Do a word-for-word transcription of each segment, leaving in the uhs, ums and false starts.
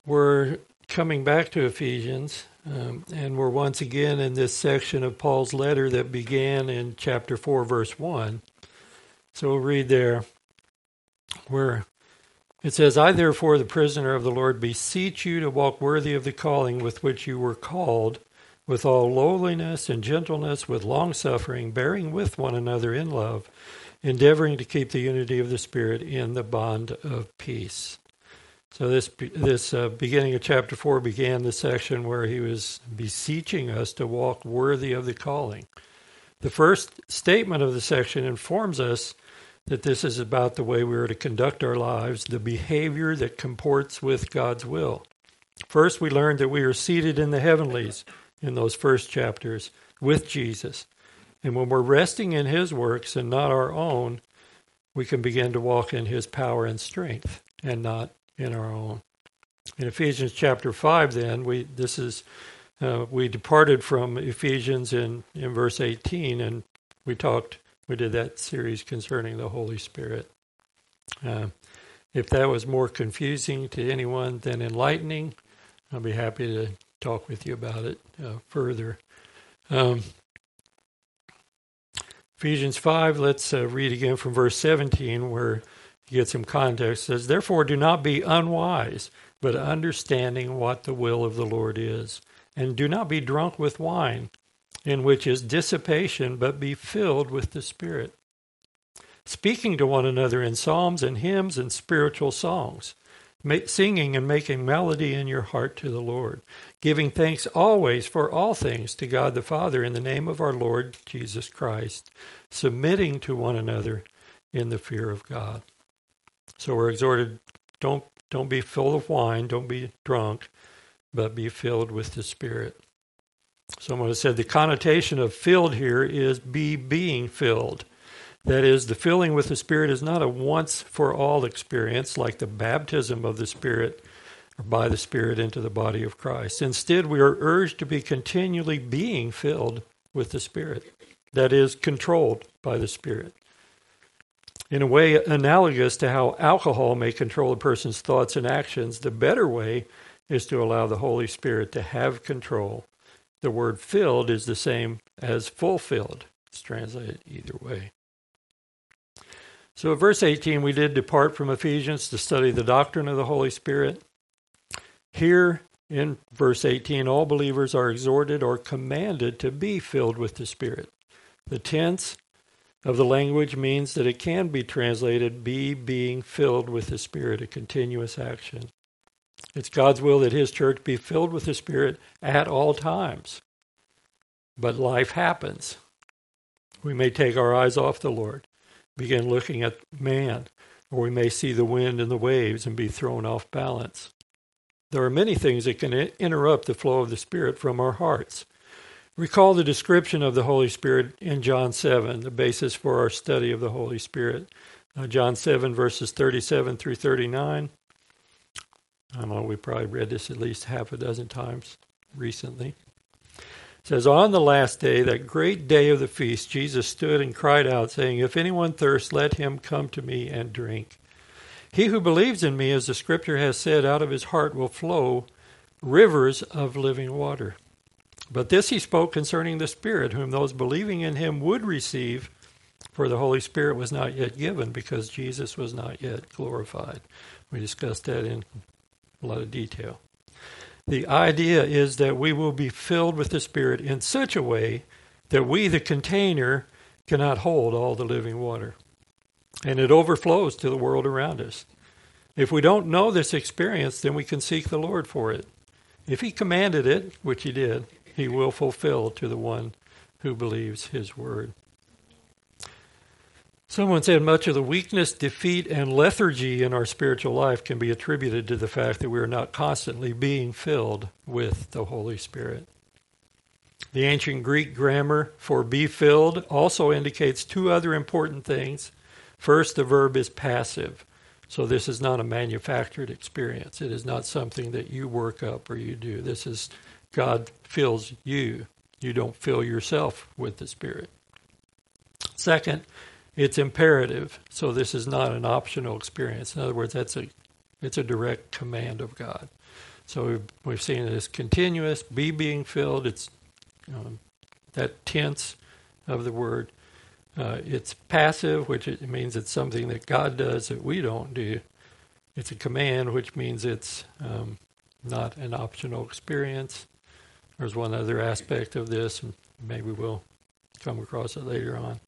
We're coming back to Ephesians, um, and we're once again in this section of Paul's letter that began in chapter four, verse one. So we'll read there where it says, I therefore, the prisoner of the Lord, beseech you to walk worthy of the calling with which you were called, with all lowliness and gentleness, with long-suffering, bearing with one another in love, endeavoring to keep the unity of the Spirit in the bond of peace. So this this uh, beginning of chapter four began the section where he was beseeching us to walk worthy of the calling. The first statement of the section informs us that this is about the way we are to conduct our lives, the behavior that comports with God's will. First, we learned that we are seated in the heavenlies in those first chapters with Jesus. And when we're resting in his works and not our own, we can begin to walk in his power and strength and not in our own. In Ephesians chapter five, then, we this is uh, we departed from Ephesians in, in verse eighteen, and we talked, we did that series concerning the Holy Spirit. Uh, if that was more confusing to anyone than enlightening, I'll be happy to talk with you about it uh, further. Um, Ephesians five, let's uh, read again from verse seventeen, where you get some context. It says, therefore do not be unwise, but understanding what the will of the Lord is. And do not be drunk with wine, in which is dissipation, but be filled with the Spirit, speaking to one another in psalms and hymns and spiritual songs, singing and making melody in your heart to the Lord, giving thanks always for all things to God the Father in the name of our Lord Jesus Christ, submitting to one another in the fear of God. So we're exhorted, don't don't be full of wine, don't be drunk, but be filled with the Spirit. Someone has said the connotation of filled here is be being filled. That is, the filling with the Spirit is not a once-for-all experience like the baptism of the Spirit or by the Spirit into the body of Christ. Instead, we are urged to be continually being filled with the Spirit. That is, controlled by the Spirit. In a way analogous to how alcohol may control a person's thoughts and actions, the better way is to allow the Holy Spirit to have control. The word filled is the same as fulfilled. It's translated either way. So at verse eighteen, we did depart from Ephesians to study the doctrine of the Holy Spirit. Here in verse eighteen, all believers are exhorted or commanded to be filled with the Spirit. The tense of the language means that it can be translated be being filled with the Spirit, a continuous action. It's God's will that his church be filled with the Spirit at all times. But life happens. We may take our eyes off the Lord, begin looking at man, or we may see the wind and the waves and be thrown off balance. There are many things that can interrupt the flow of the Spirit from our hearts. Recall the description of the Holy Spirit in John seven, the basis for our study of the Holy Spirit. Uh, John seven, verses thirty-seven through thirty-nine. I don't know, we probably read this at least half a dozen times recently. It says, on the last day, that great day of the feast, Jesus stood and cried out, saying, if anyone thirsts, let him come to me and drink. He who believes in me, as the Scripture has said, out of his heart will flow rivers of living water. But this he spoke concerning the Spirit, whom those believing in him would receive, for the Holy Spirit was not yet given, because Jesus was not yet glorified. We discussed that in a lot of detail. The idea is that we will be filled with the Spirit in such a way that we, the container, cannot hold all the living water. And it overflows to the world around us. If we don't know this experience, then we can seek the Lord for it. If he commanded it, which he did, he will fulfill to the one who believes his word. Someone said much of the weakness, defeat, and lethargy in our spiritual life can be attributed to the fact that we are not constantly being filled with the Holy Spirit. The ancient Greek grammar for be filled also indicates two other important things. First, the verb is passive. So this is not a manufactured experience. It is not something that you work up or you do. This is God fills you. You don't fill yourself with the Spirit. Second, it's imperative. So this is not an optional experience. In other words, that's a It's a direct command of God. So we've, we've seen it as continuous, be being filled. It's um, that tense of the word. Uh, it's passive, which it means it's something that God does that we don't do. It's a command, which means it's um, not an optional experience. There's one other aspect of this, and maybe we'll come across it later on.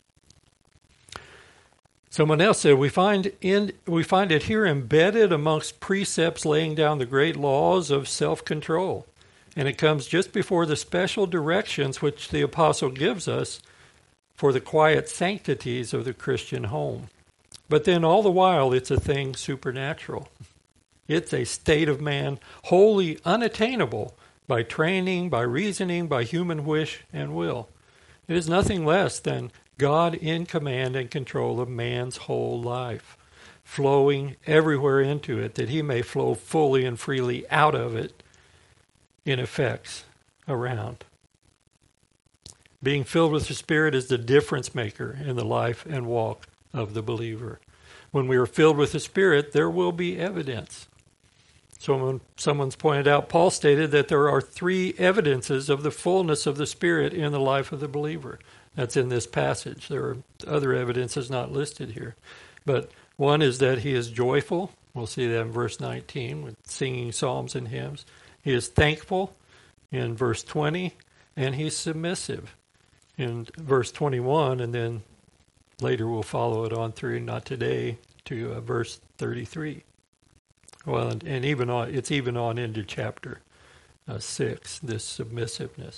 Someone else said, we find in we find it here embedded amongst precepts laying down the great laws of self-control. And it comes just before the special directions which the apostle gives us for the quiet sanctities of the Christian home. But then all the while, it's a thing supernatural. It's a state of man wholly unattainable by training, by reasoning, by human wish and will. It is nothing less than God in command and control of man's whole life, flowing everywhere into it, that he may flow fully and freely out of it in effects around. Being filled with the Spirit is the difference maker in the life and walk of the believer. When we are filled with the Spirit, there will be evidence. Someone, someone's pointed out, Paul stated that there are three evidences of the fullness of the Spirit in the life of the believer. That's in this passage. There are other evidences not listed here. But one is that he is joyful. We'll see that in verse nineteen with singing psalms and hymns. He is thankful in verse twenty, and he's submissive in verse twenty-one, and then later we'll follow it on through, not today, to uh, verse thirty-three. Well, and, and even on, it's even on into chapter uh, six, this submissiveness.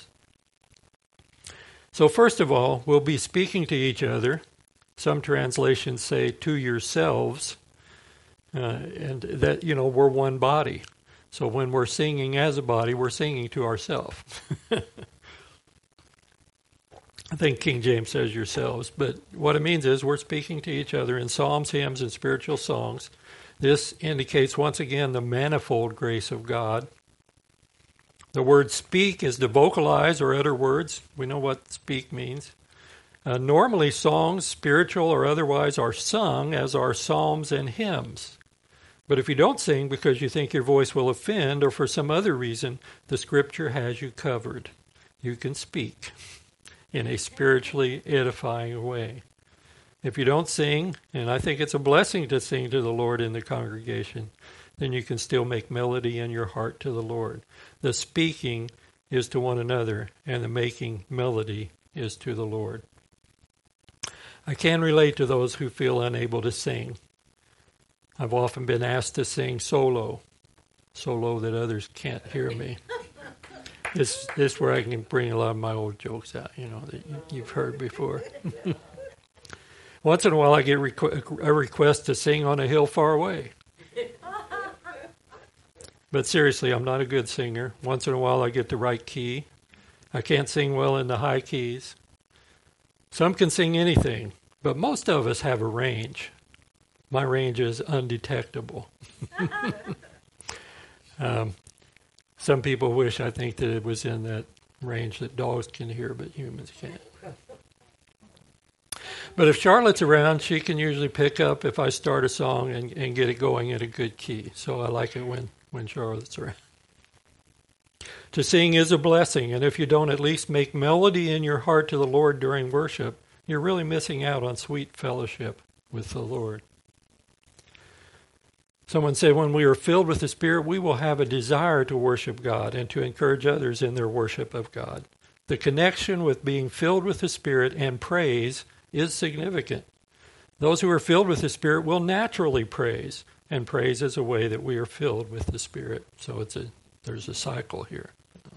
So first of all, we'll be speaking to each other. Some translations say to yourselves, uh, and that, you know, we're one body. So when we're singing as a body, we're singing to ourselves. I think King James says yourselves, but what it means is we're speaking to each other in psalms, hymns, and spiritual songs. This indicates once again the manifold grace of God. The word speak is to vocalize or utter words. We know what speak means. Uh, normally songs, spiritual or otherwise, are sung as are psalms and hymns. But if you don't sing because you think your voice will offend or for some other reason, the Scripture has you covered. You can speak in a spiritually edifying way. If you don't sing, and I think it's a blessing to sing to the Lord in the congregation, then you can still make melody in your heart to the Lord. The speaking is to one another, and the making melody is to the Lord. I can relate to those who feel unable to sing. I've often been asked to sing solo, so low that others can't hear me. This, this is where I can bring a lot of my old jokes out, you know, that you've heard before. Once in a while I get requ- a request to sing on a hill far away. But seriously, I'm not a good singer. Once in a while I get the right key. I can't sing well in the high keys. Some can sing anything, but most of us have a range. My range is undetectable. um, some people wish, I think, that it was in that range that dogs can hear, but humans can't. But if Charlotte's around, she can usually pick up if I start a song and, and get it going in a good key. So I like it when, when Charlotte's around. To sing is a blessing, and if you don't at least make melody in your heart to the Lord during worship, you're really missing out on sweet fellowship with the Lord. Someone said, when we are filled with the Spirit, we will have a desire to worship God and to encourage others in their worship of God. The connection with being filled with the Spirit and praise is significant. Those who are filled with the Spirit will naturally praise, and praise is a way that we are filled with the Spirit. So it's a there's a cycle here.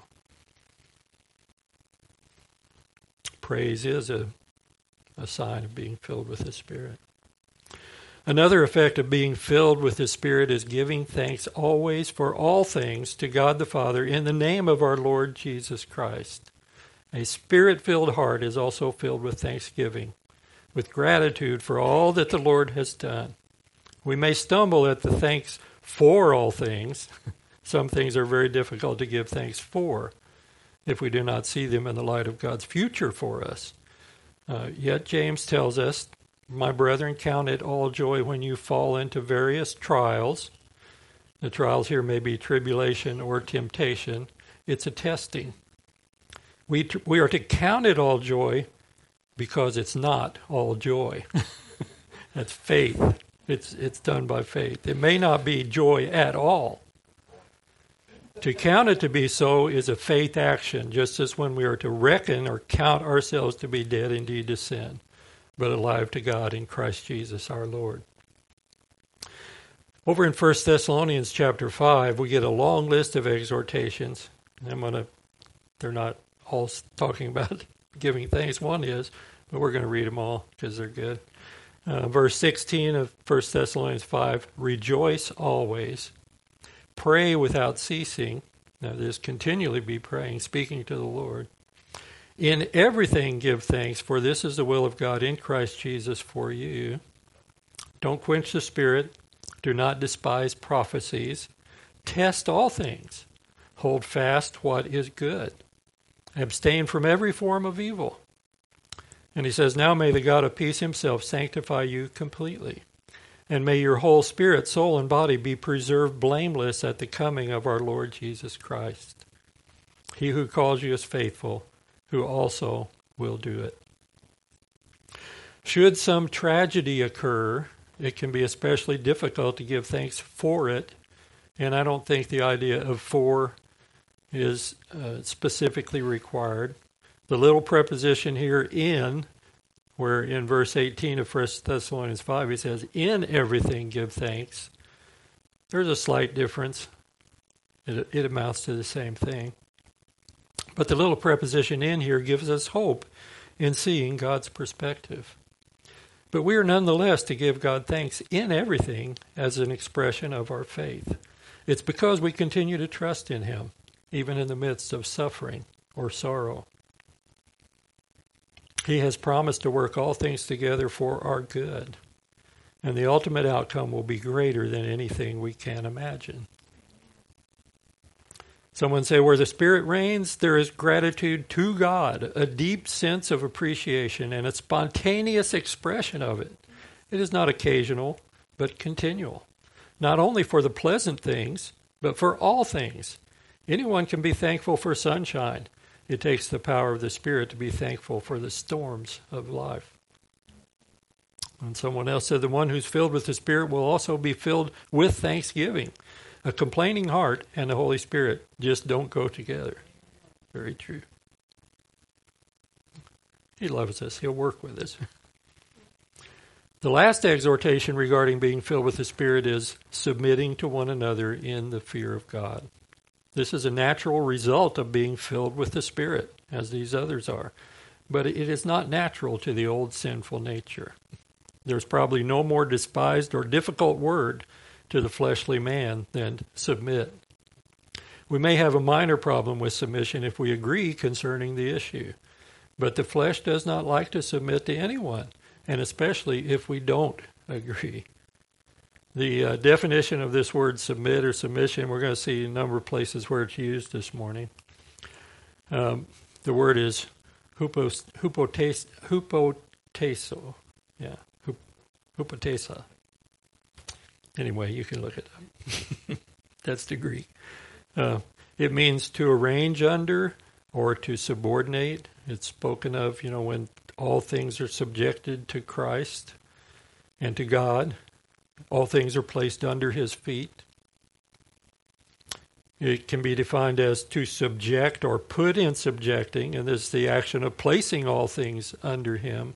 Praise is a, a sign of being filled with the Spirit. Another effect of being filled with the Spirit is giving thanks always for all things to God the Father in the name of our Lord Jesus Christ. A Spirit-filled heart is also filled with thanksgiving, with gratitude for all that the Lord has done. We may stumble at the thanks for all things. Some things are very difficult to give thanks for if we do not see them in the light of God's future for us. Uh, yet James tells us, my brethren, count it all joy when you fall into various trials, The trials here may be tribulation or temptation. It's a testing. We tr- we are to count it all joy because it's not all joy. That's faith. It's it's done by faith. It may not be joy at all. To count it to be so is a faith action, just as when we are to reckon or count ourselves to be dead indeed to sin, but alive to God in Christ Jesus our Lord. Over in First Thessalonians chapter five, we get a long list of exhortations. I'm gonna, they're not all talking about giving thanks. One is, but we're going to read them all because they're good. Uh, verse sixteen of First Thessalonians five, rejoice always, pray without ceasing. Now this continually be praying, speaking to the Lord. In everything give thanks, for this is the will of God in Christ Jesus for you. Don't quench the spirit. Do not despise prophecies. Test all things. Hold fast what is good. Abstain from every form of evil. And he says, now may the God of peace himself sanctify you completely. And may your whole spirit, soul, and body be preserved blameless at the coming of our Lord Jesus Christ. He who calls you is faithful, who also will do it. Should some tragedy occur, it can be especially difficult to give thanks for it. And I don't think the idea of for is uh, specifically required. The little preposition here, in, where in verse eighteen of First Thessalonians five, he says, in everything give thanks. There's a slight difference. It, it amounts to the same thing. But the little preposition in here gives us hope in seeing God's perspective. But we are nonetheless to give God thanks in everything as an expression of our faith. It's because we continue to trust in him, even in the midst of suffering or sorrow. He has promised to work all things together for our good, and the ultimate outcome will be greater than anything we can imagine. Someone say, where the Spirit reigns, there is gratitude to God, a deep sense of appreciation, and a spontaneous expression of it. It is not occasional, but continual. Not only for the pleasant things, but for all things. Anyone can be thankful for sunshine. It takes the power of the Spirit to be thankful for the storms of life. And someone else said, the one who's filled with the Spirit will also be filled with thanksgiving. A complaining heart and the Holy Spirit just don't go together. Very true. He loves us. He'll work with us. The last exhortation regarding being filled with the Spirit is submitting to one another in the fear of God. This is a natural result of being filled with the Spirit, as these others are. But it is not natural to the old sinful nature. There's probably no more despised or difficult word to the fleshly man than submit. We may have a minor problem with submission if we agree concerning the issue, but the flesh does not like to submit to anyone, and especially if we don't agree. The uh, definition of this word submit or submission, we're going to see a number of places where it's used this morning. Um, the word is hupos, hupotes, hupoteso. Yeah, hup, hupotesa. Anyway, you can look it up. That's the Greek. Uh, it means to arrange under or to subordinate. It's spoken of, you know, when all things are subjected to Christ and to God. All things are placed under his feet. It can be defined as to subject or put in subjecting, and this is the action of placing all things under him.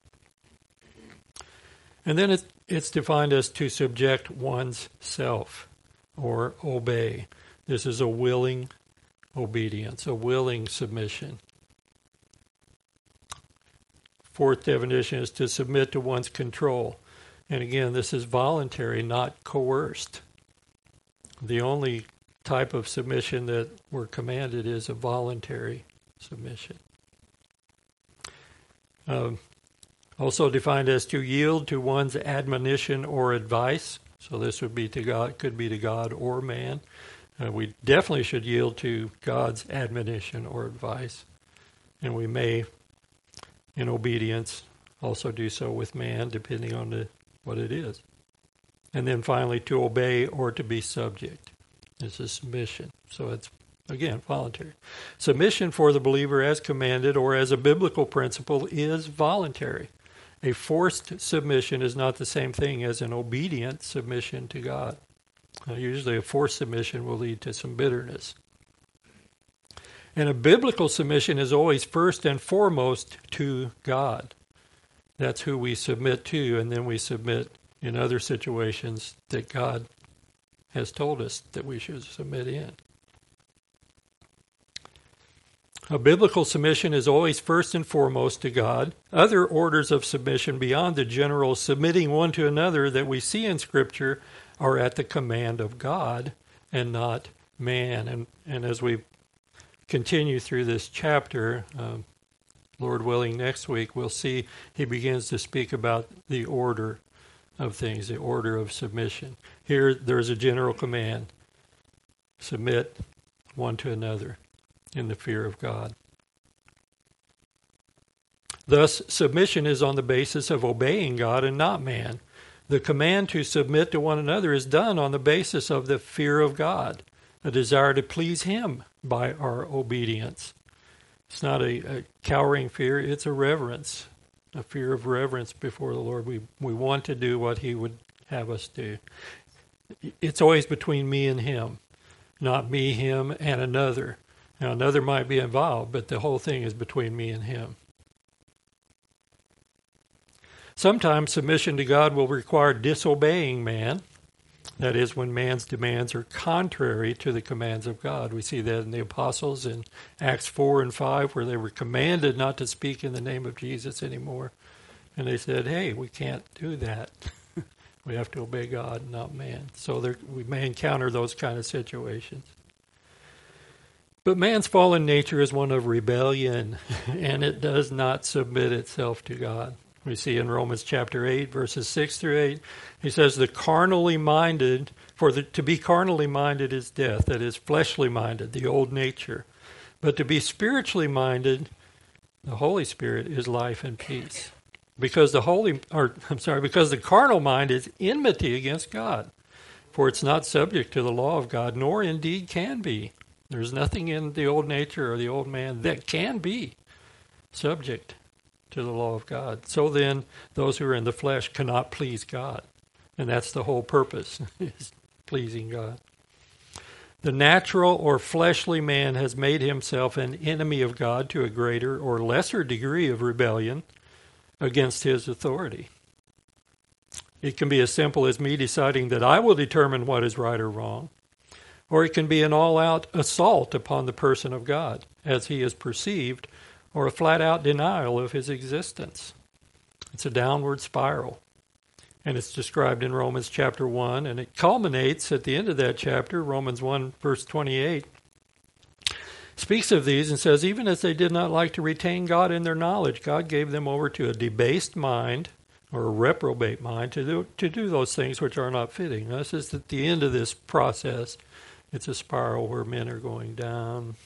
And then it's, it's defined as to subject one's self or obey. This is a willing obedience, a willing submission. Fourth definition is to submit to one's control. And again, this is voluntary, not coerced. The only type of submission that we're commanded is a voluntary submission. Um, also defined as to yield to one's admonition or advice. So this would be to God, could be to God or man. Uh, we definitely should yield to God's admonition or advice. And we may, in obedience, also do so with man, depending on the, what it is. And then finally, to obey or to be subject. This is submission. So it's, again, voluntary. Submission for the believer as commanded or as a biblical principle is voluntary. A forced submission is not the same thing as an obedient submission to God. Now, usually a forced submission will lead to some bitterness. And a biblical submission is always first and foremost to God. That's who we submit to, and then we submit in other situations that God has told us that we should submit in. A biblical submission is always first and foremost to God. Other orders of submission beyond the general submitting one to another that we see in Scripture are at the command of God and not man. And, and as we continue through this chapter, um, Lord willing, next week, we'll see he begins to speak about the order of things, the order of submission. Here, there's a general command. Submit one to another in the fear of God. Thus, submission is on the basis of obeying God and not man. The command to submit to one another is done on the basis of the fear of God, a desire to please Him by our obedience. It's not a, a cowering fear, it's a reverence, a fear of reverence before the Lord. We, we want to do what He would have us do. It's always between me and Him, not me, Him, and another. Now, another might be involved, but the whole thing is between me and Him. Sometimes submission to God will require disobeying man. That is, when man's demands are contrary to the commands of God. We see that in the apostles in Acts four and five, where they were commanded not to speak in the name of Jesus anymore. And they said, hey, we can't do that. We have to obey God, not man. So there, we may encounter those kind of situations. But man's fallen nature is one of rebellion, and it does not submit itself to God. We see in Romans chapter eight, verses six through eight, he says, the carnally minded, for the, to be carnally minded is death, that is fleshly minded, the old nature. But to be spiritually minded, the Holy Spirit, is life and peace. Because the holy, or I'm sorry, because the carnal mind is enmity against God, for it's not subject to the law of God, nor indeed can be. There's nothing in the old nature or the old man that can be subject to the law of God. So then, those who are in the flesh cannot please God. And that's the whole purpose, is pleasing God. The natural or fleshly man has made himself an enemy of God to a greater or lesser degree of rebellion against His authority. It can be as simple as me deciding that I will determine what is right or wrong. Or it can be an all-out assault upon the person of God, as He is perceived, or a flat-out denial of His existence. It's a downward spiral. And it's described in Romans chapter one, and it culminates at the end of that chapter, Romans one, verse twenty-eight. Speaks of these and says, even as they did not like to retain God in their knowledge, God gave them over to a debased mind, or a reprobate mind, to do, to do those things which are not fitting. Now, this is at the end of this process. It's a spiral where men are going down.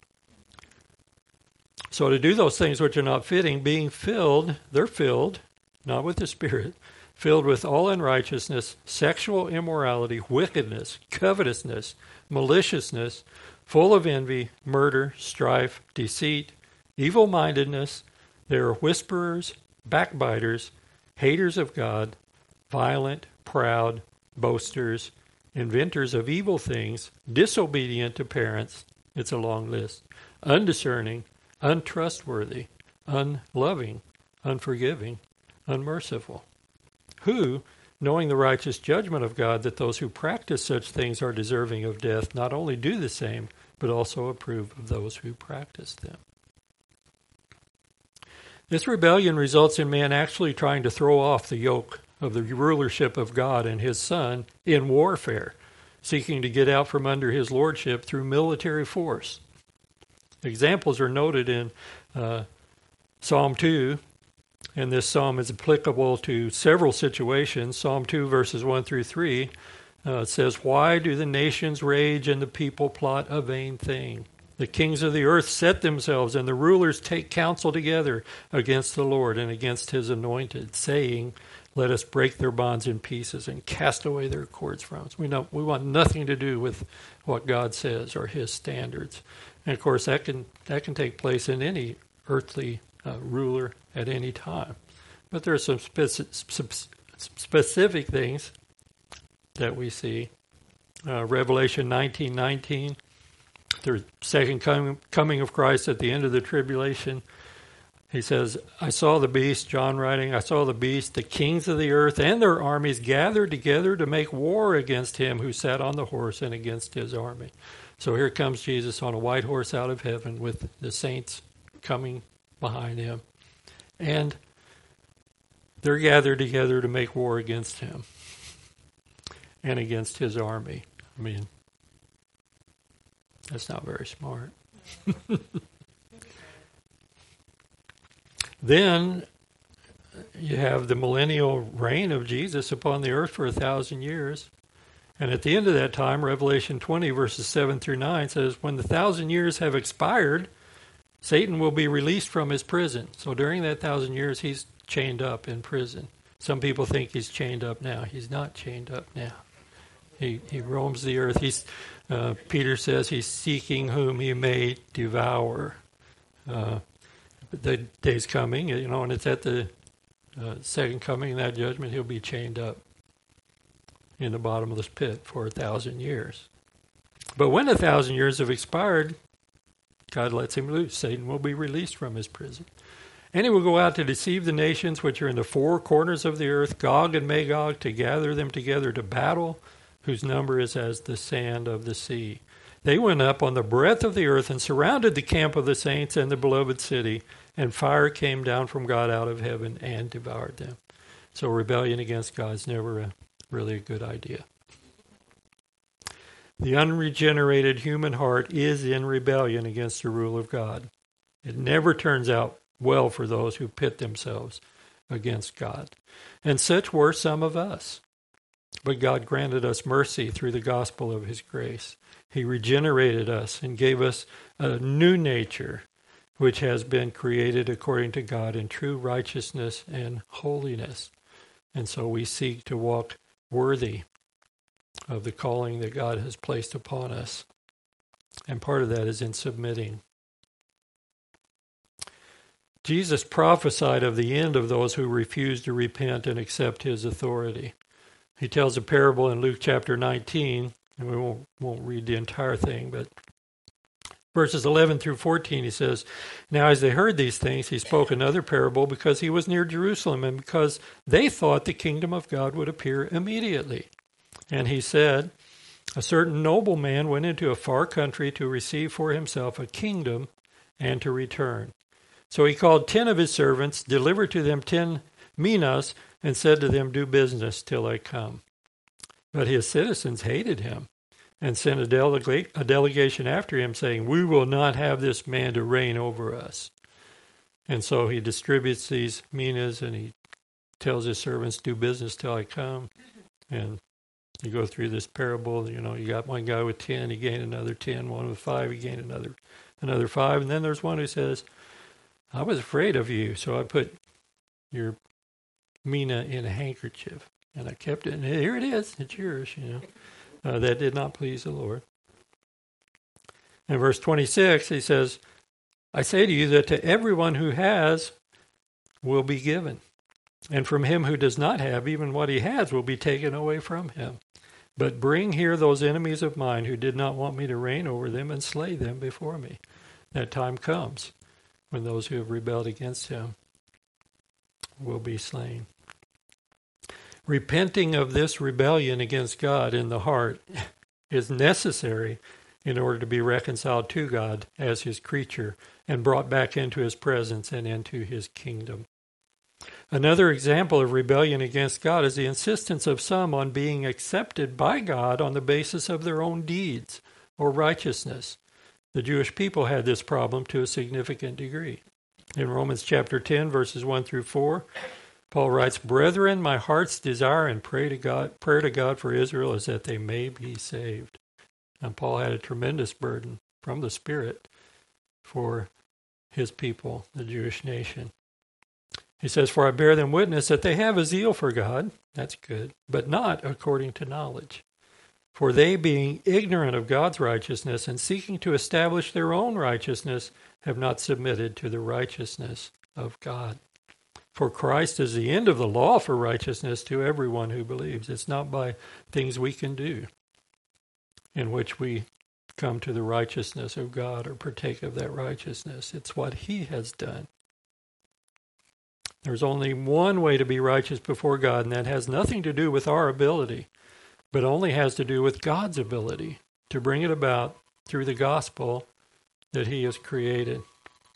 So to do those things which are not fitting, being filled, they're filled, not with the Spirit, filled with all unrighteousness, sexual immorality, wickedness, covetousness, maliciousness, full of envy, murder, strife, deceit, evil-mindedness. They are whisperers, backbiters, haters of God, violent, proud, boasters, inventors of evil things, disobedient to parents. It's a long list. Undiscerning, untrustworthy, unloving, unforgiving, unmerciful. Who, knowing the righteous judgment of God that those who practice such things are deserving of death, not only do the same, but also approve of those who practice them. This rebellion results in man actually trying to throw off the yoke of the rulership of God and His Son in warfare, seeking to get out from under His lordship through military force. Examples are noted in uh, Psalm two, and this psalm is applicable to several situations. Psalm two, verses one through three, uh, says, why do the nations rage and the people plot a vain thing? The kings of the earth set themselves, and the rulers take counsel together against the Lord and against his anointed, saying, let us break their bonds in pieces and cast away their cords from us. We know we want nothing to do with what God says or his standards. And of course, that can that can take place in any earthly uh, ruler at any time. But there are some speci- specific things that we see. Uh, Revelation nineteen nineteen, the second coming, coming of Christ at the end of the tribulation. He says, I saw the beast, John writing, I saw the beast, the kings of the earth and their armies gathered together to make war against him who sat on the horse and against his army. So here comes Jesus on a white horse out of heaven with the saints coming behind him. And they're gathered together to make war against him and against his army. I mean, that's not very smart. Then you have the millennial reign of Jesus upon the earth for a thousand years. And at the end of that time, Revelation twenty, verses seven through nine says, when the thousand years have expired, Satan will be released from his prison. So during that thousand years, he's chained up in prison. Some people think he's chained up now. He's not chained up now. He he roams the earth. He's uh, Peter says he's seeking whom he may devour. Uh, the day's coming, you know, and it's at the uh, second coming of that judgment, he'll be chained up in the bottomless pit for a thousand years. But when a thousand years have expired, God lets him loose. Satan will be released from his prison. And he will go out to deceive the nations which are in the four corners of the earth, Gog and Magog, to gather them together to battle, whose number is as the sand of the sea. They went up on the breadth of the earth and surrounded the camp of the saints and the beloved city, and fire came down from God out of heaven and devoured them. So rebellion against God is never a, really a good idea. The unregenerated human heart is in rebellion against the rule of God. It never turns out well for those who pit themselves against God. And such were some of us. But God granted us mercy through the gospel of his grace. He regenerated us and gave us a new nature, which has been created according to God in true righteousness and holiness. And so we seek to walk worthy of the calling that God has placed upon us. And part of that is in submitting. Jesus prophesied of the end of those who refuse to repent and accept his authority. He tells a parable in Luke chapter nineteen, and we won't, won't read the entire thing, but verses eleven through fourteen, he says, now as they heard these things, he spoke another parable because he was near Jerusalem and because they thought the kingdom of God would appear immediately. And he said, a certain nobleman went into a far country to receive for himself a kingdom and to return. So he called ten of his servants, delivered to them ten minas, and said to them, do business till I come. But his citizens hated him and sent a, delega- a delegation after him, saying, we will not have this man to reign over us. And so he distributes these minas, and he tells his servants, do business till I come. And you go through this parable, you know, you got one guy with ten, he gained another ten, one with five, he gained another another five. And then there's one who says, I was afraid of you, so I put your mina in a handkerchief, and I kept it, and here it is, it's yours, you know. Uh, that did not please the Lord. In verse twenty-six, he says, I say to you that to everyone who has will be given, and from him who does not have, even what he has will be taken away from him. But bring here those enemies of mine who did not want me to reign over them and slay them before me. That time comes when those who have rebelled against him will be slain. Repenting of this rebellion against God in the heart is necessary in order to be reconciled to God as his creature and brought back into his presence and into his kingdom. Another example of rebellion against God is the insistence of some on being accepted by God on the basis of their own deeds or righteousness. The Jewish people had this problem to a significant degree. In Romans chapter ten, verses one through four, Paul writes, Brethren, my heart's desire and pray to God, prayer to God for Israel is that they may be saved. And Paul had a tremendous burden from the Spirit for his people, the Jewish nation. He says, "For I bear them witness that they have a zeal for God," that's good, "but not according to knowledge. For they, being ignorant of God's righteousness and seeking to establish their own righteousness, have not submitted to the righteousness of God. For Christ is the end of the law for righteousness to everyone who believes." It's not by things we can do in which we come to the righteousness of God or partake of that righteousness. It's what he has done. There's only one way to be righteous before God, and that has nothing to do with our ability, but only has to do with God's ability to bring it about through the gospel that he has created.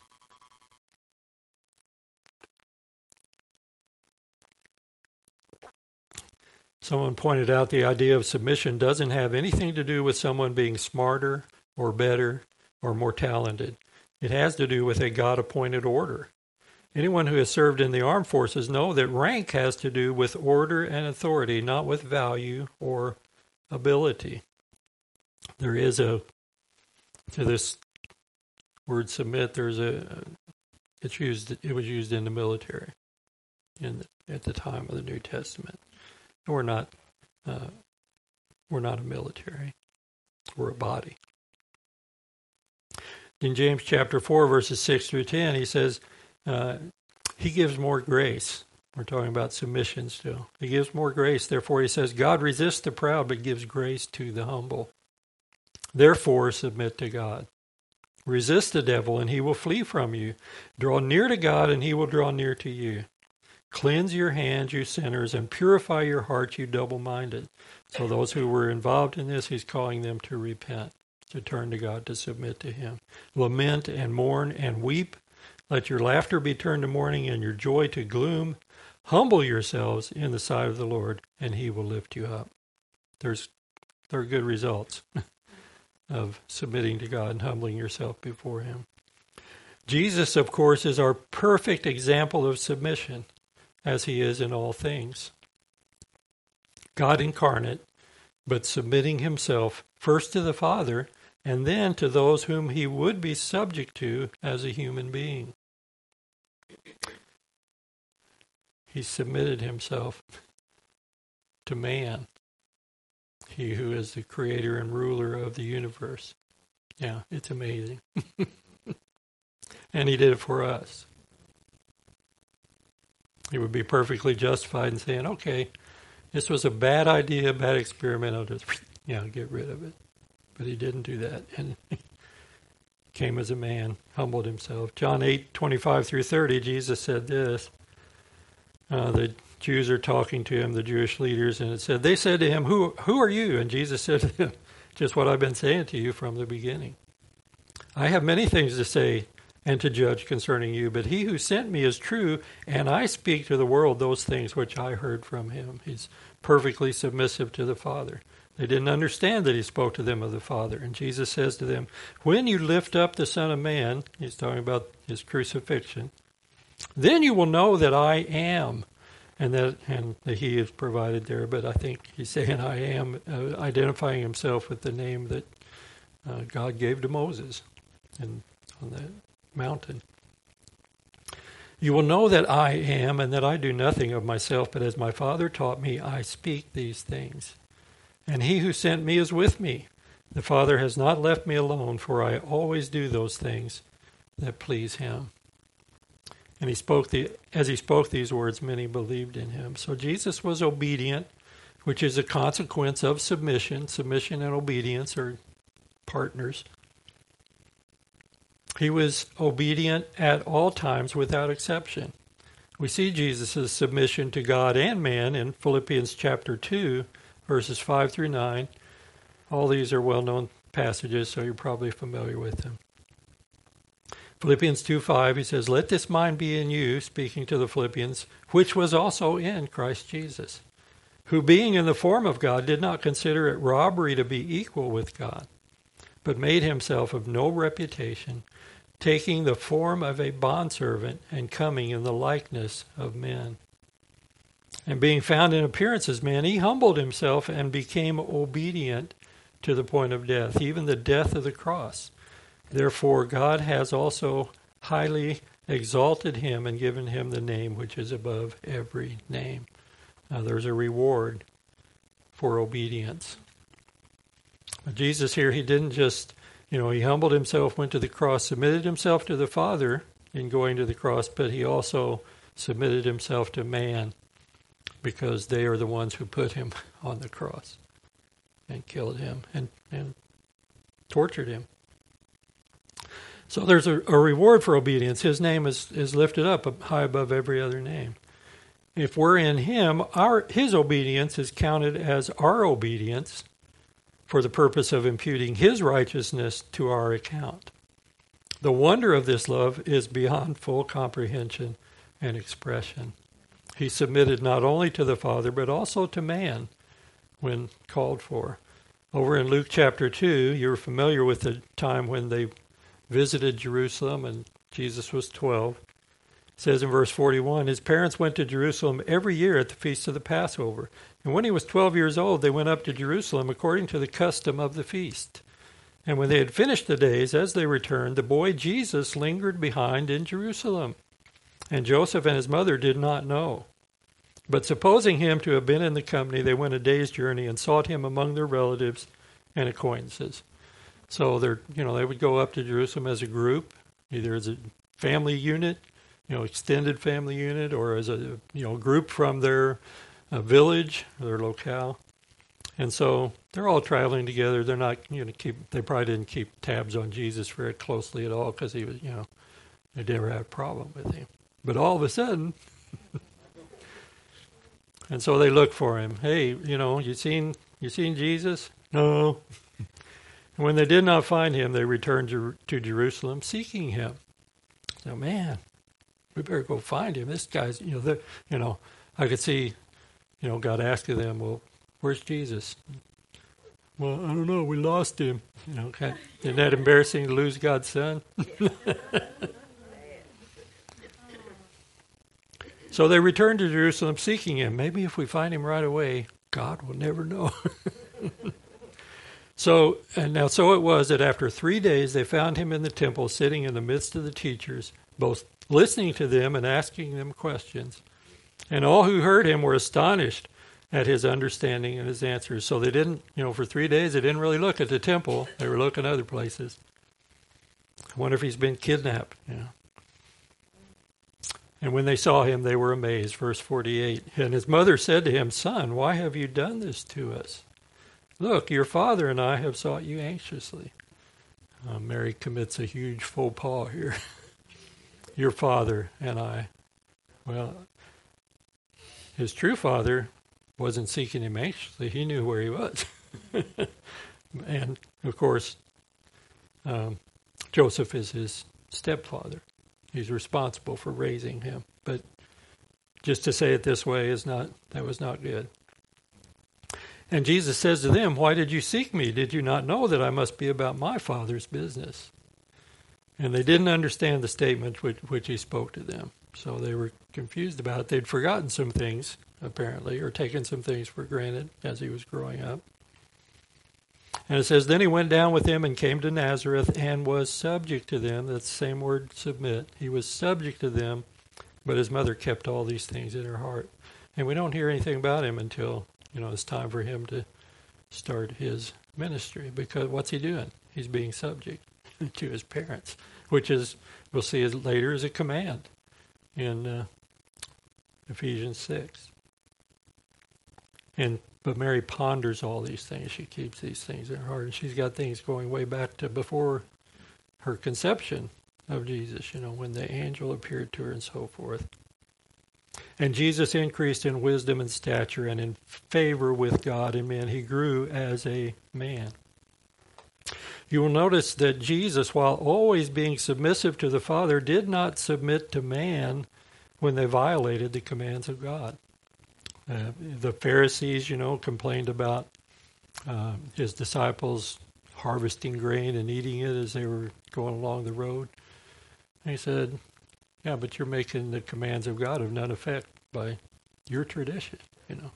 Someone pointed out the idea of submission doesn't have anything to do with someone being smarter or better or more talented. It has to do with a God-appointed order. Anyone who has served in the armed forces know that rank has to do with order and authority, not with value or ability. There is a, to this word submit, there's a, it's used, it was used in the military in the, at the time of the New Testament. We're not, uh, we're not a military. We're a body. In James chapter four, verses six through ten, he says, uh, he gives more grace. We're talking about submission still. He gives more grace. Therefore, he says, God resists the proud, but gives grace to the humble. Therefore, submit to God. Resist the devil, and he will flee from you. Draw near to God, and he will draw near to you. Cleanse your hands, you sinners, and purify your hearts, you double-minded. So those who were involved in this, he's calling them to repent, to turn to God, to submit to him. Lament and mourn and weep. Let your laughter be turned to mourning and your joy to gloom. Humble yourselves in the sight of the Lord, and he will lift you up. There's, there are good results of submitting to God and humbling yourself before him. Jesus, of course, is our perfect example of submission, as he is in all things. God incarnate, but submitting himself first to the Father and then to those whom he would be subject to as a human being. He submitted himself to man, he who is the creator and ruler of the universe. Yeah, it's amazing. And he did it for us. He would be perfectly justified in saying, okay, this was a bad idea, bad experiment, I'll just, you know, get rid of it. But he didn't do that. And came as a man, humbled himself. John eight, twenty-five through thirty, Jesus said this. Uh, the Jews are talking to him, the Jewish leaders, and it said, they said to him, who, who are you? And Jesus said to them, just what I've been saying to you from the beginning. I have many things to say and to judge concerning you, but he who sent me is true, and I speak to the world those things which I heard from him. He's perfectly submissive to the Father. They didn't understand that he spoke to them of the Father. And Jesus says to them, when you lift up the Son of Man, he's talking about his crucifixion, then you will know that I am, and that and that he is provided there, but I think he's saying I am, uh, identifying himself with the name that uh, God gave to Moses and on that mountain. You will know that I am, and that I do nothing of myself, but as my Father taught me, I speak these things. And he who sent me is with me. The Father has not left me alone, for I always do those things that please him. And he spoke the as he spoke these words, many believed in him. So Jesus was obedient, which is a consequence of submission. Submission and obedience are partners. He was obedient at all times without exception. We see Jesus' submission to God and man in Philippians chapter two, verses five through nine. All these are well-known passages, so you're probably familiar with them. Philippians two five, he says, let this mind be in you, speaking to the Philippians, which was also in Christ Jesus, who being in the form of God did not consider it robbery to be equal with God, but made himself of no reputation, taking the form of a bondservant and coming in the likeness of men. And being found in appearance as man, he humbled himself and became obedient to the point of death, even the death of the cross. Therefore God has also highly exalted him and given him the name which is above every name. Now there's a reward for obedience. But Jesus here, he didn't just, you know, he humbled himself, went to the cross, submitted himself to the Father in going to the cross, but he also submitted himself to man because they are the ones who put him on the cross and killed him and, and tortured him. So there's a, a reward for obedience. His name is, is lifted up high above every other name. If we're in him, our his obedience is counted as our obedience for the purpose of imputing his righteousness to our account. The wonder of this love is beyond full comprehension and expression. He submitted not only to the Father, but also to man when called for. Over in Luke chapter two, you're familiar with the time when they visited Jerusalem and Jesus was twelve. It says in verse forty-one, his parents went to Jerusalem every year at the feast of the Passover. And when he was twelve years old, they went up to Jerusalem according to the custom of the feast. And when they had finished the days, as they returned, the boy Jesus lingered behind in Jerusalem. And Joseph and his mother did not know. But supposing him to have been in the company, they went a day's journey and sought him among their relatives and acquaintances. So they're, you know, they would go up to Jerusalem as a group, either as a family unit, you know, extended family unit, or as a, you know, group from their uh, village, their locale. And so they're all traveling together. They're not, you know, keep, they probably didn't keep tabs on Jesus very closely at all because he was, you know, they never had a problem with him. But all of a sudden, and so they look for him. Hey, you know, you seen, you seen Jesus? No. And when they did not find him, they returned to, to Jerusalem seeking him. So, man, we better go find him. This guy's, you know, you know, I could see, you know, God asking them, well, where's Jesus? Well, I don't know. We lost him. You know, okay. Isn't that embarrassing to lose God's son? So they returned to Jerusalem seeking him. Maybe if we find him right away, God will never know. So, and now so it was that after three days they found him in the temple, sitting in the midst of the teachers, both listening to them and asking them questions. And all who heard him were astonished at his understanding and his answers. So they didn't, you know, for three days they didn't really look at the temple. They were looking other places. I wonder if he's been kidnapped, you know. And when they saw him, they were amazed. Verse forty-eight. And his mother said to him, Son, why have you done this to us? Look, your father and I have sought you anxiously. Uh, Mary commits a huge faux pas here. Your father and I. Well, his true father wasn't seeking him anxiously. He knew where he was. And, of course, um, Joseph is his stepfather. He's responsible for raising him. But just to say it this way is not, that was not good. And Jesus says to them, why did you seek me? Did you not know that I must be about my Father's business? And they didn't understand the statement which, which he spoke to them. So they were confused about it. They'd forgotten some things, apparently, or taken some things for granted as he was growing up. And it says, then he went down with them and came to Nazareth and was subject to them. That's the same word, submit. He was subject to them, but his mother kept all these things in her heart. And we don't hear anything about him until, you know, it's time for him to start his ministry. Because what's he doing? He's being subject to his parents, which is, we'll see it later, is a command in uh, Ephesians six. And but Mary ponders all these things. She keeps these things in her heart. And she's got things going way back to before her conception of Jesus, you know, when the angel appeared to her and so forth. And Jesus increased in wisdom and stature and in favor with God and men. He grew as a man. You will notice that Jesus, while always being submissive to the Father, did not submit to man when they violated the commands of God. Uh, the Pharisees, you know, complained about uh, his disciples harvesting grain and eating it as they were going along the road. And he said, yeah, but you're making the commands of God of none effect by your tradition, you know.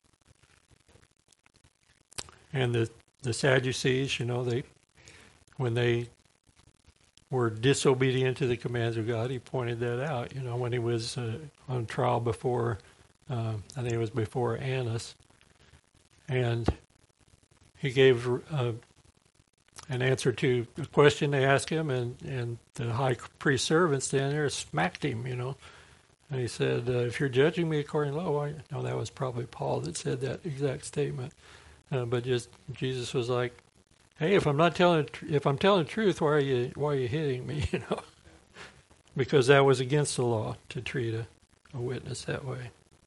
And the, the Sadducees, you know, they when they were disobedient to the commands of God. He pointed that out, you know, when he was uh, on trial before, uh, I think it was before Annas. And he gave uh, an answer to a question they asked him, and, and the high priest servant standing there smacked him, you know. And he said, uh, if you're judging me according to law, why? No, that was probably Paul that said that exact statement. Uh, but just Jesus was like, hey, if I'm not telling, if I'm telling the truth, why are you, why are you hitting me? You know, because that was against the law to treat a, a witness that way.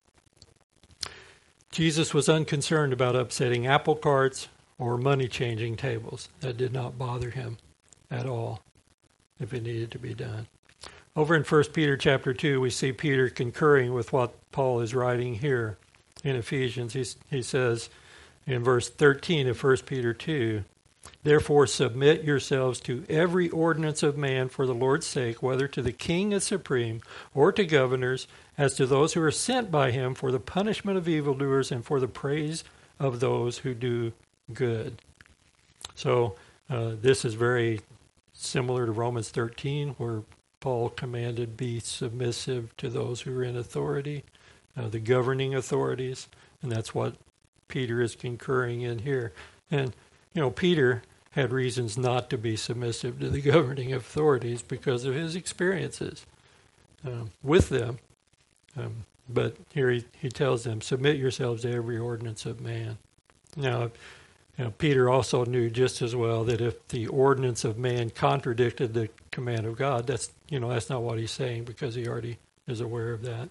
Jesus was unconcerned about upsetting apple carts or money changing tables. That did not bother him at all, if it needed to be done. Over in First Peter chapter two, we see Peter concurring with what Paul is writing here in Ephesians. He, he says in verse thirteen of First Peter two, therefore submit yourselves to every ordinance of man for the Lord's sake, whether to the king as supreme or to governors, as to those who are sent by him for the punishment of evildoers and for the praise of those who do good. So uh, this is very similar to Romans thirteen, where Paul commanded be submissive to those who are in authority, uh, the governing authorities, and that's what Peter is concurring in here. And, you know, Peter had reasons not to be submissive to the governing authorities because of his experiences um, with them. Um, but here he, he tells them, submit yourselves to every ordinance of man. Now, you know, Peter also knew just as well that if the ordinance of man contradicted the command of God, that's, you know, that's not what he's saying, because he already is aware of that.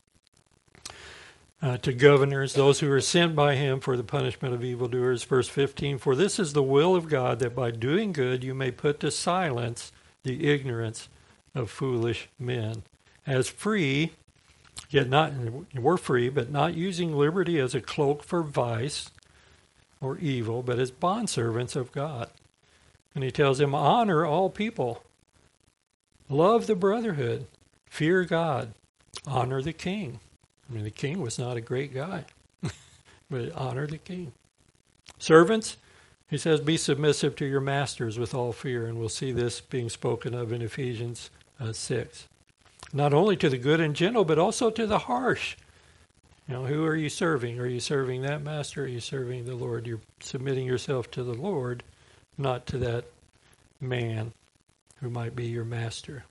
Uh, to governors, those who are sent by him for the punishment of evildoers, verse fifteen, for this is the will of God, that by doing good you may put to silence the ignorance of foolish men. As free, yet not, we're free, but not using liberty as a cloak for vice or evil, but as bondservants of God. And he tells them, honor all people, love the brotherhood, fear God, honor the king. I mean, the king was not a great guy, but honor the king. Servants, he says, be submissive to your masters with all fear, and we'll see this being spoken of in Ephesians uh, six. Not only to the good and gentle, but also to the harsh. You know, who are you serving? Are you serving that master? Or are you serving the Lord? You're submitting yourself to the Lord, not to that man who might be your master.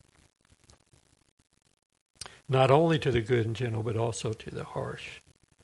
Not only to the good and gentle, but also to the harsh.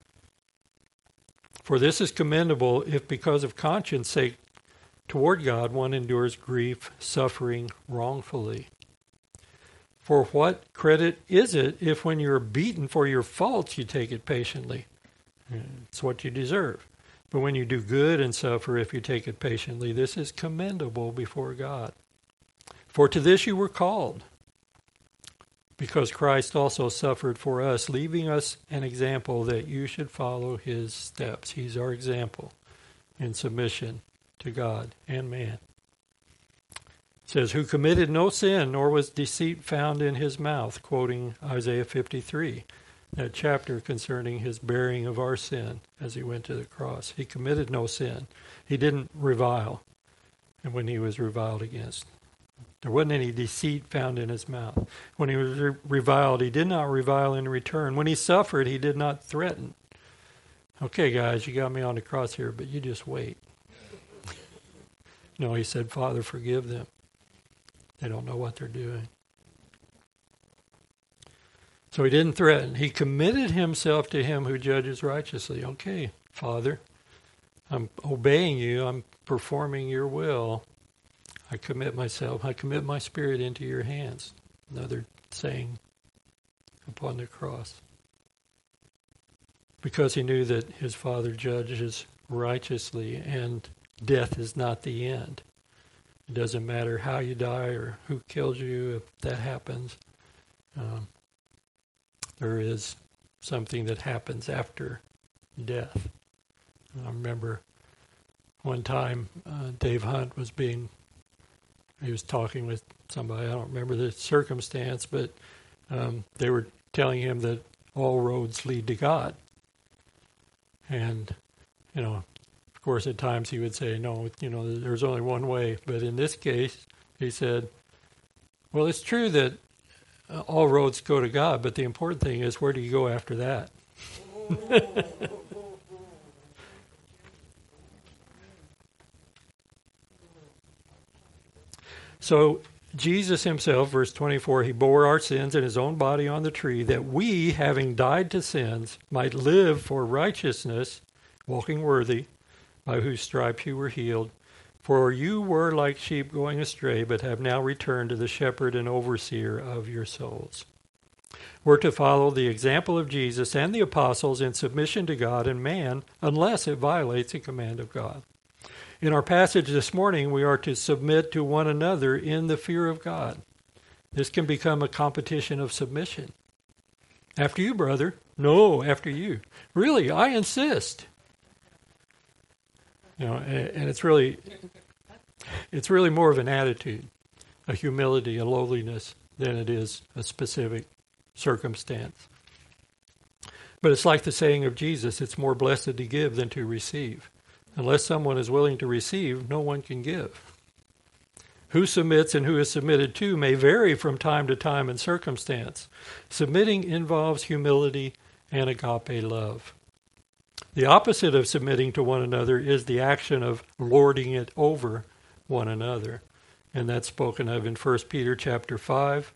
For this is commendable if because of conscience sake toward God one endures grief, suffering wrongfully. For what credit is it if when you're beaten for your faults you take it patiently? It's what you deserve. But when you do good and suffer, if you take it patiently, this is commendable before God. For to this you were called, because Christ also suffered for us, leaving us an example that you should follow his steps. He's our example in submission to God and man. It says, who committed no sin, nor was deceit found in his mouth, quoting Isaiah fifty-three, that chapter concerning his bearing of our sin as he went to the cross. He committed no sin. He didn't revile, and when he was reviled against. There wasn't any deceit found in his mouth. When he was re- reviled, he did not revile in return. When he suffered, he did not threaten. Okay, guys, you got me on the cross here, but you just wait. No, he said, Father, forgive them. They don't know what they're doing. So he didn't threaten. He committed himself to him who judges righteously. Okay, Father, I'm obeying you. I'm performing your will. I commit myself. I commit my spirit into your hands. Another saying upon the cross. Because he knew that his Father judges righteously and death is not the end. It doesn't matter how you die or who kills you, if that happens. Um, there is something that happens after death. I remember one time uh, Dave Hunt was being, he was talking with somebody, I don't remember the circumstance, but um, they were telling him that all roads lead to God. And, you know, of course, at times he would say, no, you know, there's only one way. But in this case, he said, Well, it's true that uh, all roads go to God, but the important thing is, where do you go after that? So Jesus himself, verse twenty-four, he bore our sins in his own body on the tree, that we, having died to sins, might live for righteousness, walking worthy, by whose stripes you were healed. For you were like sheep going astray, but have now returned to the shepherd and overseer of your souls. We're to follow the example of Jesus and the apostles in submission to God and man, unless it violates the command of God. In our passage this morning, we are to submit to one another in the fear of God. This can become a competition of submission. After you, brother. No, after you. Really, I insist. You know, and it's really, it's really more of an attitude, a humility, a lowliness, than it is a specific circumstance. But it's like the saying of Jesus, it's more blessed to give than to receive. Unless someone is willing to receive, no one can give. Who submits and who is submitted to may vary from time to time and circumstance. Submitting involves humility and agape love. The opposite of submitting to one another is the action of lording it over one another. And that's spoken of in First Peter chapter five.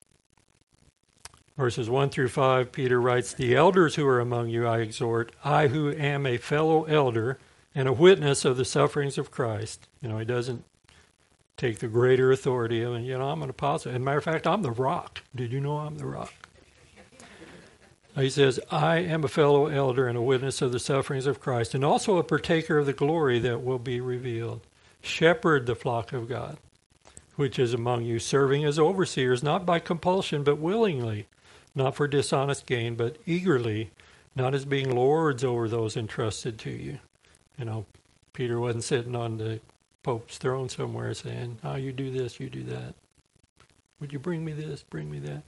Verses one through five, Peter writes, "The elders who are among you I exhort, I who am a fellow elder and a witness of the sufferings of Christ." You know, he doesn't take the greater authority of, you know, I'm an apostle. As a matter of fact, I'm the rock. Did you know I'm the rock? He says, "I am a fellow elder and a witness of the sufferings of Christ, and also a partaker of the glory that will be revealed. Shepherd the flock of God, which is among you, serving as overseers, not by compulsion, but willingly, not for dishonest gain, but eagerly, not as being lords over those entrusted to you." You know, Peter wasn't sitting on the Pope's throne somewhere saying, "Oh, you do this, you do that. Would you bring me this, bring me that?"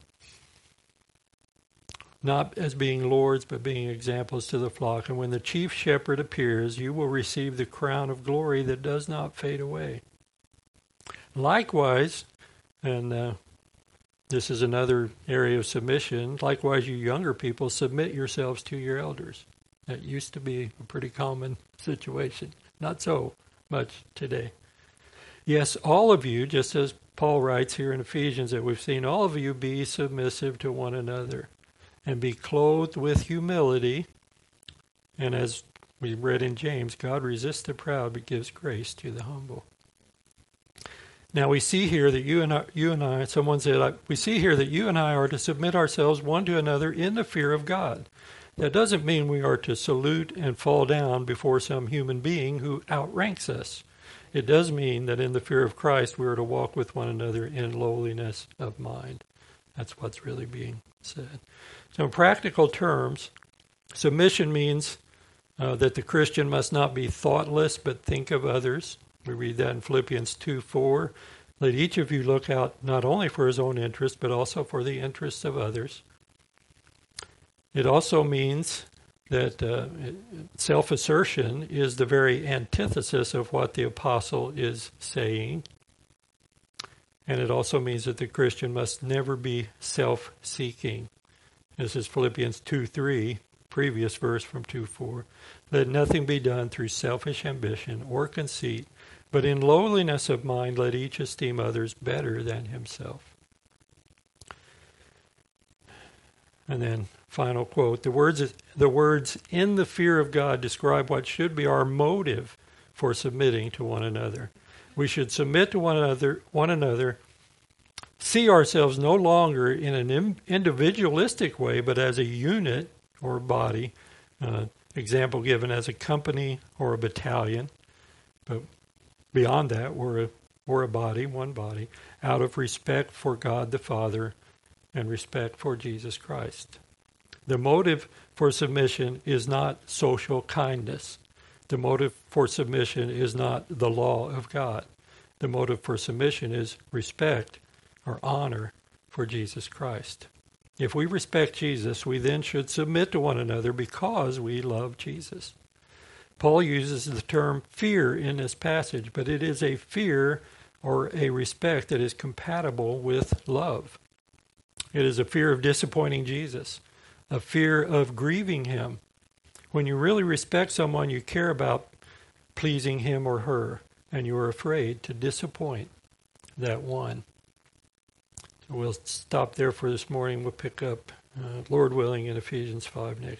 Not as being lords, but being examples to the flock. "And when the chief shepherd appears, you will receive the crown of glory that does not fade away." Likewise, and uh, this is another area of submission, likewise, you younger people, submit yourselves to your elders. That used to be a pretty common situation. Not so much today. Yes, all of you, just as Paul writes here in Ephesians that we've seen, all of you be submissive to one another and be clothed with humility. And as we read in James, God resists the proud but gives grace to the humble. Now we see here that you and I, you and I, someone said, we see here that you and I are to submit ourselves one to another in the fear of God. That doesn't mean we are to salute and fall down before some human being who outranks us. It does mean that in the fear of Christ we are to walk with one another in lowliness of mind. That's what's really being said. So in practical terms, submission means uh, that the Christian must not be thoughtless but think of others. We read that in Philippians two four. "Let each of you look out not only for his own interest but also for the interests of others." It also means that uh, self-assertion is the very antithesis of what the apostle is saying. And it also means that the Christian must never be self-seeking. This is Philippians two three, previous verse from two four. "Let nothing be done through selfish ambition or conceit, but in lowliness of mind let each esteem others better than himself." And then, final quote, the words, the words "in the fear of God" describe what should be our motive for submitting to one another. We should submit to one another, one another, see ourselves no longer in an individualistic way, but as a unit or body. Uh, example given as a company or a battalion. But beyond that, we're a, we're a body, one body, out of respect for God the Father and respect for Jesus Christ. The motive for submission is not social kindness. The motive for submission is not the law of God. The motive for submission is respect or honor for Jesus Christ. If we respect Jesus, we then should submit to one another because we love Jesus. Paul uses the term fear in this passage, but it is a fear or a respect that is compatible with love. It is a fear of disappointing Jesus, a fear of grieving him. When you really respect someone, you care about pleasing him or her, and you are afraid to disappoint that one. So we'll stop there for this morning. We'll pick up, uh, Lord willing, in Ephesians five next.